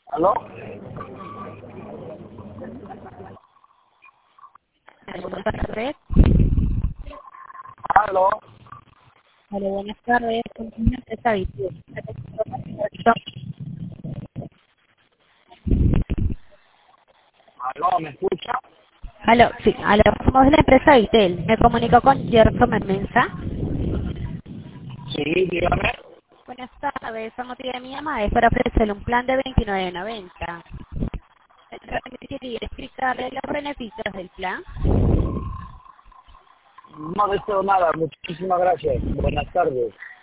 ¿Aló? Buenas tardes. ¿Aló? Hola, buenas tardes. Con una empresa Vitel. ¿Aló? ¿Me escucha? Aló, sí, aló. Somos de la empresa Vitel. Me comunico con Gerson Mensa. Sí, dígame. Buenas tardes. El motivo de mi llamada es para ofrecerle un plan de 29.90. Quería explicarle los beneficios del plan. No deseo nada. Muchísimas gracias. Buenas tardes.